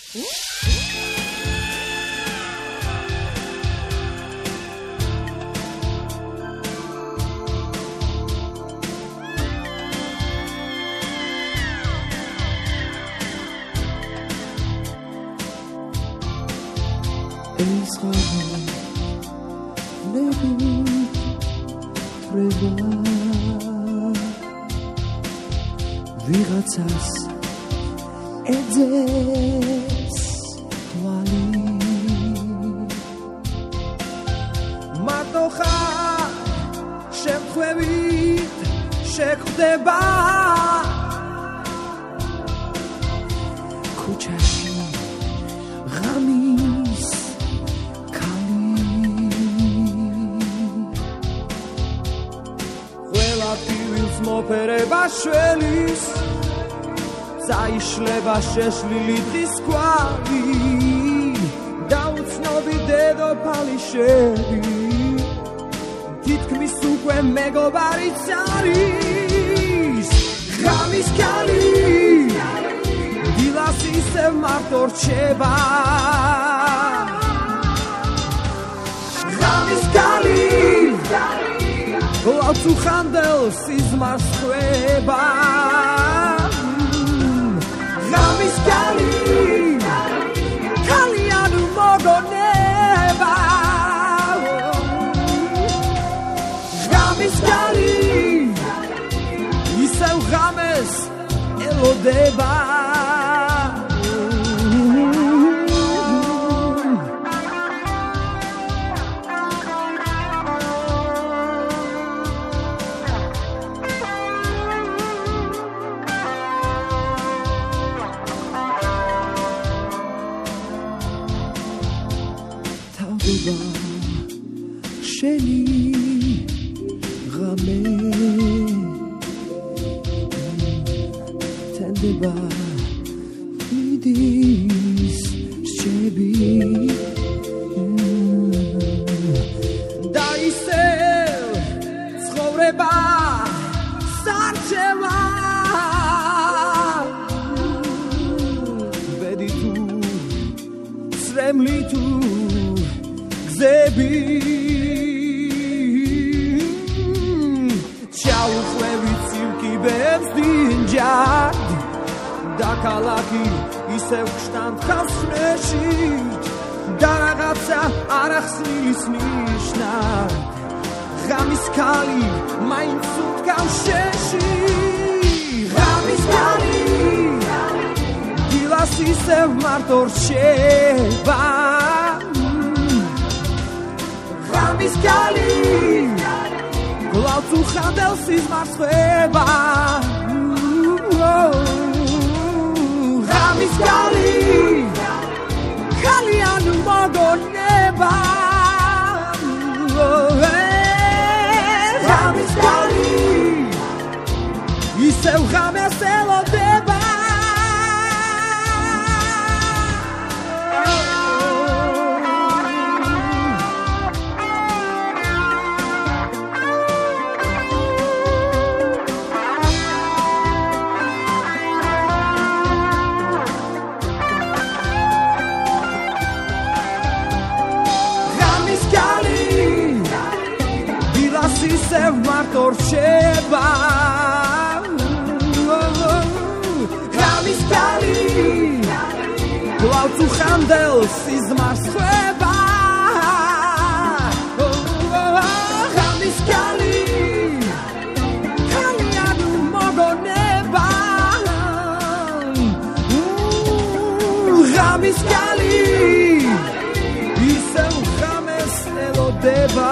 ვიღაცას ეძებს თვალი მარტო ხარ შემთხვევით შეხვდება ქუჩაში ღამის ქალი ყველა ტივილს მოფერება შველის საიშლება შეშლილი დღის კვალი და უცნობი დედოფალი შევი თითქმის უკვე მეგობარიც არის ღამის ქალი დილას ისევ მარტო რჩება ღამის ქალი გლავს უხანდელ სიზმარს ხვება ღამის ქალი ქალიან მოგონება ღამის ქალი ისევ ღამეს ელოდება შენი ღამე თენდება მიდის რჩები და ისევ ცხოვრება სარჩევა ბედი თუ სრემლი თუ გზები ჩაუხვევი ცირკიბებს დინჯად და ქალაქი ისევ გშტამთ ხმეში და რაღაცა არ ახსნილის ნიშნად ღამის ქალი მაინც უთქავს შეში ღამის ქალი დილას ისევ მარტო რჩება ღამის ქალი გლავს უხანდელ სიზმარს ხვება ღამის ქალი ქალიან მოგონება ღამის ქალი ისევ ღამეს ელოდება ისევ მარტო რჩება ღამის ქალი გლავს უხანდელ სიზმარს ხვება ღამის ქალი ქალიან მოგონება ღამის ქალი ისევ ღამეს ელოდება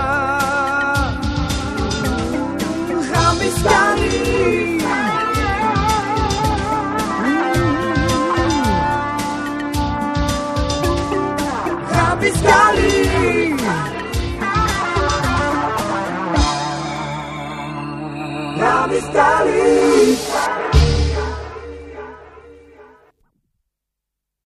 Rabbi Scali Rabbi Scali